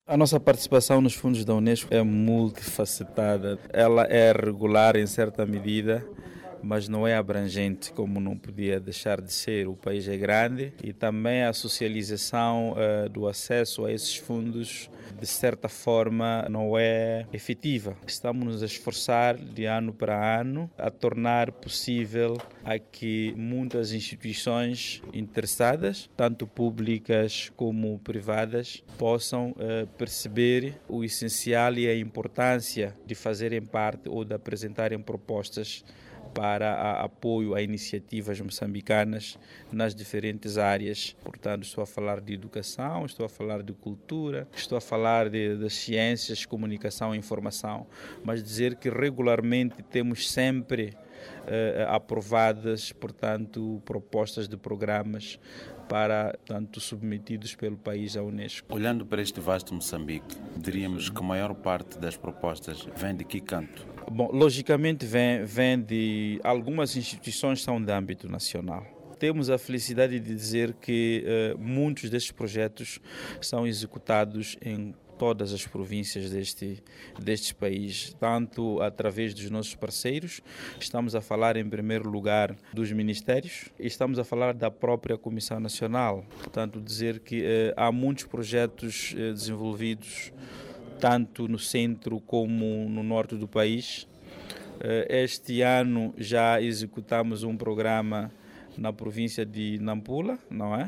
A nossa participação nos fundos da Unesco é multifacetada. Ela é regular em certa medida, mas não é abrangente, como não podia deixar de ser. O país é grande e também a socialização do acesso a esses fundos, de certa forma, não é efetiva. Estamos nos a esforçar de ano para ano a tornar possível a que muitas instituições interessadas, tanto públicas como privadas, possam perceber o essencial e a importância de fazerem parte ou de apresentarem propostas para apoio a iniciativas moçambicanas nas diferentes áreas. Portanto, estou a falar de educação, estou a falar de cultura, estou a falar das ciências, comunicação e informação, mas dizer que regularmente temos sempre aprovadas, portanto, propostas de programas para, tanto submetidos pelo país à Unesco. Olhando para este vasto Moçambique, diríamos que a maior parte das propostas vem de que canto? Bom, logicamente vem de algumas instituições são de âmbito nacional. Temos a felicidade de dizer que muitos destes projetos são executados em todas as províncias deste país, tanto através dos nossos parceiros. Estamos a falar, em primeiro lugar, dos ministérios e estamos a falar da própria Comissão Nacional. Portanto, dizer que há muitos projetos desenvolvidos tanto no centro como no norte do país. Este ano já executamos um programa na província de Nampula, não é?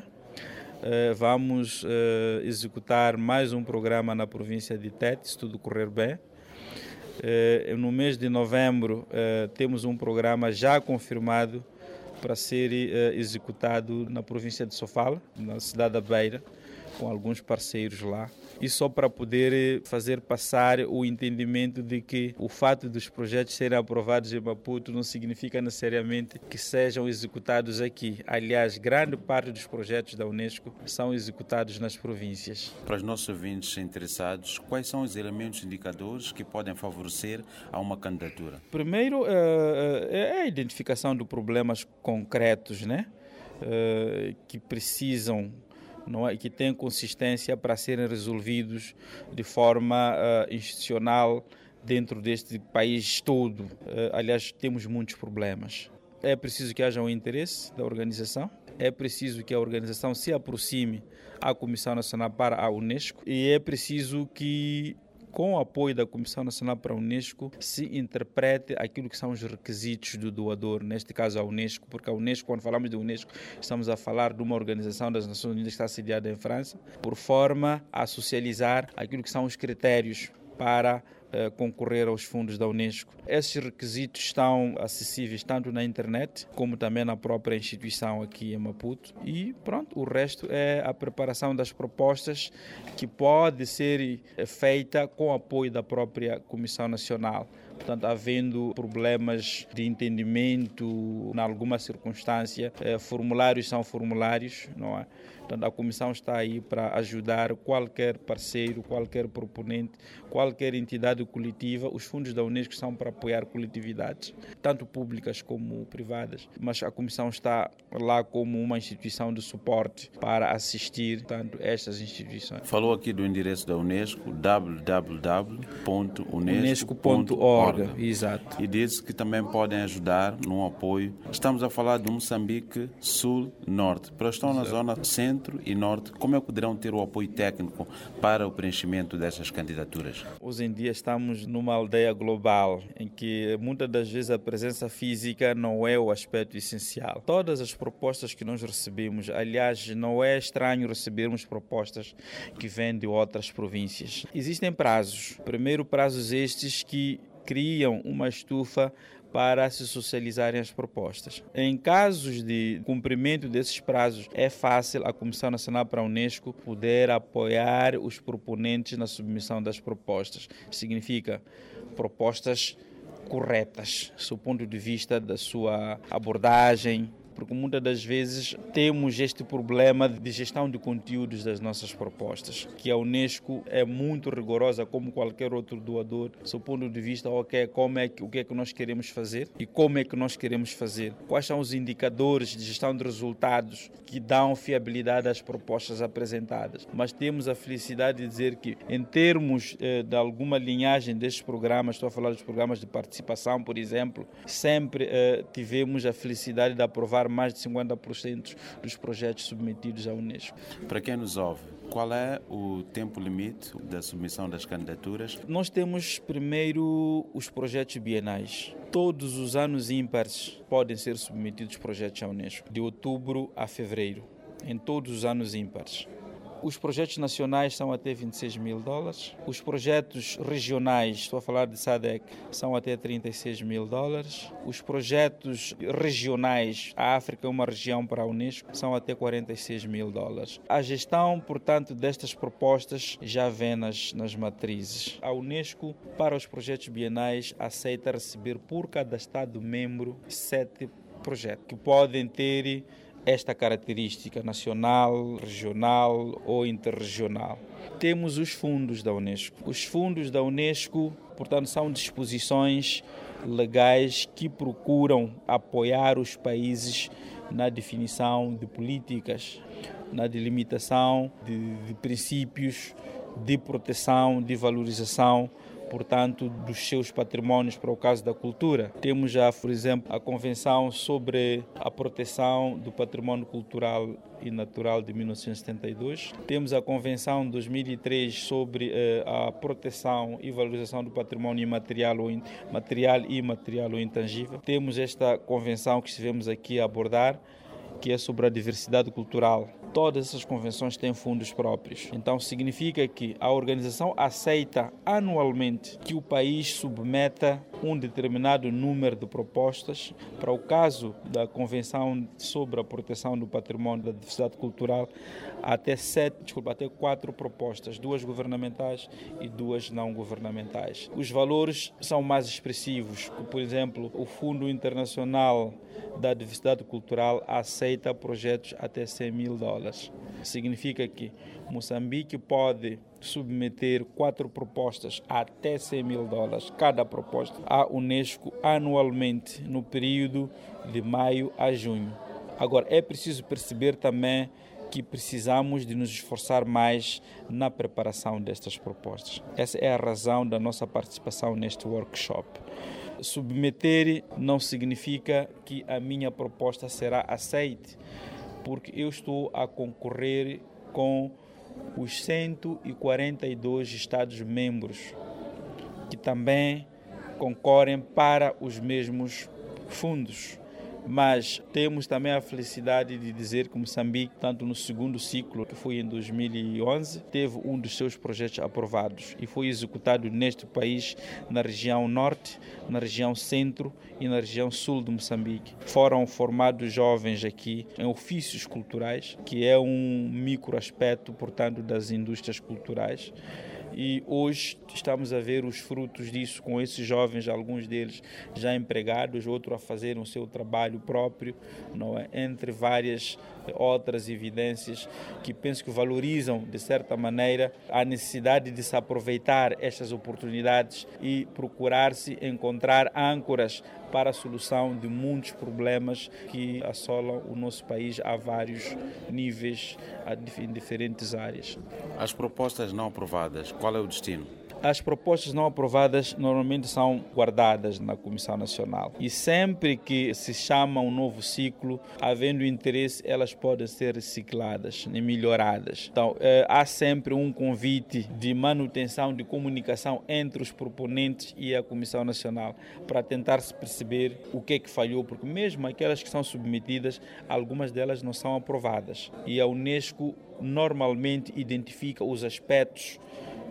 Vamos executar mais um programa na província de Tete, se tudo correr bem. No mês de novembro temos um programa já confirmado para ser executado na província de Sofala, na cidade da Beira, com alguns parceiros lá. E só para poder fazer passar o entendimento de que o fato dos projetos serem aprovados em Maputo não significa necessariamente que sejam executados aqui. Aliás, grande parte dos projetos da Unesco são executados nas províncias. Para os nossos ouvintes interessados, quais são os elementos indicadores que podem favorecer a uma candidatura? Primeiro, é a identificação de problemas concretos, né? Que precisam, não é, que têm consistência para serem resolvidos de forma institucional dentro deste país todo. Aliás, temos muitos problemas. É preciso que haja um interesse da organização, é preciso que a organização se aproxime à Comissão Nacional para a Unesco e é preciso que, com o apoio da Comissão Nacional para a Unesco, se interprete aquilo que são os requisitos do doador, neste caso a Unesco, porque a Unesco, quando falamos de Unesco, estamos a falar de uma organização das Nações Unidas que está sediada em França, por forma a socializar aquilo que são os critérios para concorrer aos fundos da Unesco. Esses requisitos estão acessíveis tanto na internet como também na própria instituição aqui em Maputo e pronto, o resto é a preparação das propostas que pode ser feita com o apoio da própria Comissão Nacional. Portanto, havendo problemas de entendimento em alguma circunstância, formulários são formulários, não é? Portanto, a Comissão está aí para ajudar qualquer parceiro, qualquer proponente, qualquer entidade coletiva. Os fundos da Unesco são para apoiar coletividades, tanto públicas como privadas, mas a Comissão está lá como uma instituição de suporte para assistir tanto estas instituições. Falou aqui do endereço da Unesco, www.unesco.org. Exato. E disse que também podem ajudar no apoio. Estamos a falar de Moçambique Sul-Norte. Para estão na zona centro e norte, como é que poderão ter o apoio técnico para o preenchimento dessas candidaturas? Hoje em dia estamos numa aldeia global em que muitas das vezes a presença física não é o aspecto essencial. Todas as propostas que nós recebemos, aliás, não é estranho recebermos propostas que vêm de outras províncias. Existem prazos. Primeiro, prazos estes que criam uma estufa para se socializarem as propostas. Em casos de cumprimento desses prazos, é fácil a Comissão Nacional para a Unesco poder apoiar os proponentes na submissão das propostas. Significa propostas corretas, do ponto de vista da sua abordagem porque muitas das vezes temos este problema de gestão de conteúdos das nossas propostas, que a Unesco é muito rigorosa como qualquer outro doador, do ponto de vista, o que é que nós queremos fazer e como é que nós queremos fazer, quais são os indicadores de gestão de resultados que dão fiabilidade às propostas apresentadas. Mas temos a felicidade de dizer que, em termos de alguma linhagem destes programas, estou a falar dos programas de participação, por exemplo, sempre tivemos a felicidade de aprovar mais de 50% dos projetos submetidos à Unesco. Para quem nos ouve, qual é o tempo limite da submissão das candidaturas? Nós temos primeiro os projetos bienais. Todos os anos ímpares podem ser submetidos projetos à Unesco, de outubro a fevereiro, em todos os anos ímpares. Os projetos nacionais são até $26 mil. Os projetos regionais, estou a falar de SADC, são até $36 mil. Os projetos regionais, a África é uma região para a Unesco, são até $46 mil. A gestão, portanto, destas propostas já vem nas matrizes. A Unesco, para os projetos bienais, aceita receber por cada Estado-membro 7 projetos, que podem ter esta característica nacional, regional ou interregional. Temos os fundos da Unesco. Os fundos da Unesco, portanto, são disposições legais que procuram apoiar os países na definição de políticas, na delimitação de princípios de proteção, de valorização, portanto, dos seus patrimónios para o caso da cultura. Temos já, por exemplo, a Convenção sobre a Proteção do Património Cultural e Natural de 1972. Temos a Convenção de 2003 sobre a proteção e valorização do património material e imaterial ou intangível. Temos esta convenção que estivemos aqui a abordar, que é sobre a diversidade cultural. Todas essas convenções têm fundos próprios. Então, significa que a organização aceita anualmente que o país submeta um determinado número de propostas. Para o caso da Convenção sobre a Proteção do Património da Diversidade Cultural, até 4 propostas, 2 governamentais e 2 não governamentais. Os valores são mais expressivos. Por exemplo, o Fundo Internacional da Diversidade Cultural aceita projetos até $100 mil. Significa que Moçambique pode submeter 4 propostas até $100 mil cada proposta à Unesco anualmente no período de maio a junho. Agora, é preciso perceber também que precisamos de nos esforçar mais na preparação destas propostas. Essa é a razão da nossa participação neste workshop. Submeter não significa que a minha proposta será aceita, porque eu estou a concorrer com os 142 Estados-membros que também concorrem para os mesmos fundos. Mas temos também a felicidade de dizer que Moçambique, tanto no segundo ciclo, que foi em 2011, teve um dos seus projetos aprovados e foi executado neste país, na região norte, na região centro e na região sul de Moçambique. Foram formados jovens aqui em ofícios culturais, que é um microaspecto, portanto, das indústrias culturais. E hoje estamos a ver os frutos disso com esses jovens, alguns deles já empregados, outros a fazerem o seu trabalho próprio, não é? Entre várias outras evidências que penso que valorizam, de certa maneira, a necessidade de se aproveitar estas oportunidades e procurar-se encontrar âncoras para a solução de muitos problemas que assolam o nosso país a vários níveis, em diferentes áreas. As propostas não aprovadas, qual é o destino? As propostas não aprovadas normalmente são guardadas na Comissão Nacional e sempre que se chama um novo ciclo, havendo interesse, elas podem ser recicladas e melhoradas. Então, há sempre um convite de manutenção de comunicação entre os proponentes e a Comissão Nacional para tentar se perceber o que é que falhou, porque mesmo aquelas que são submetidas, algumas delas não são aprovadas. E a Unesco normalmente identifica os aspectos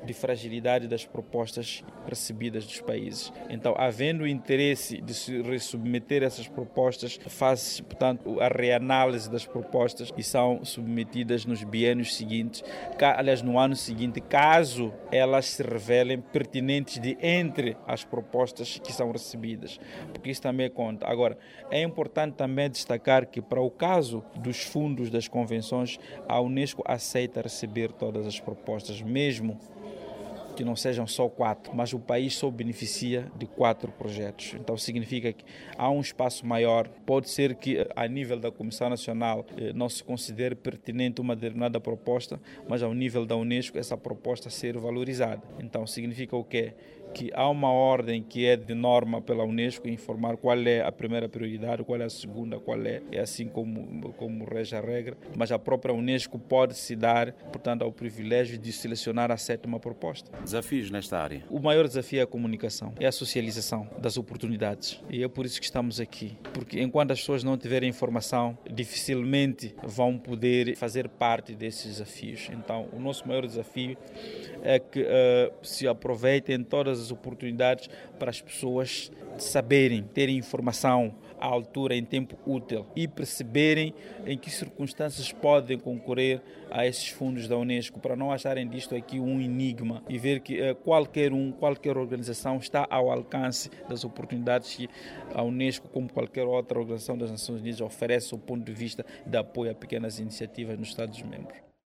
de fragilidade das propostas recebidas dos países. Então, havendo interesse de se resubmeter essas propostas, faz, portanto, a reanálise das propostas e são submetidas nos biênios seguintes, aliás, no ano seguinte, caso elas se revelem pertinentes de entre as propostas que são recebidas, porque isso também conta. Agora, é importante também destacar que, para o caso dos fundos das convenções, a Unesco aceita receber todas as propostas, mesmo que não sejam só 4, mas o país só beneficia de 4 projetos. Então significa que há um espaço maior. Pode ser que a nível da Comissão Nacional não se considere pertinente uma determinada proposta, mas ao nível da Unesco essa proposta ser valorizada. Então significa o quê? Que há uma ordem que é de norma pela Unesco, informar qual é a primeira prioridade, qual é a segunda, qual é assim como rege a regra, mas a própria Unesco pode se dar, portanto, ao privilégio de selecionar a 7ª proposta. Desafios nesta área? O maior desafio é a comunicação, é a socialização das oportunidades, e é por isso que estamos aqui, porque enquanto as pessoas não tiverem informação, dificilmente vão poder fazer parte desses desafios. Então, o nosso maior desafio é que se aproveitem todas as oportunidades para as pessoas saberem, terem informação à altura, em tempo útil, e perceberem em que circunstâncias podem concorrer a esses fundos da Unesco, para não acharem disto aqui um enigma e ver que qualquer organização está ao alcance das oportunidades que a Unesco, como qualquer outra organização das Nações Unidas, oferece do ponto de vista de apoio a pequenas iniciativas nos Estados-membros.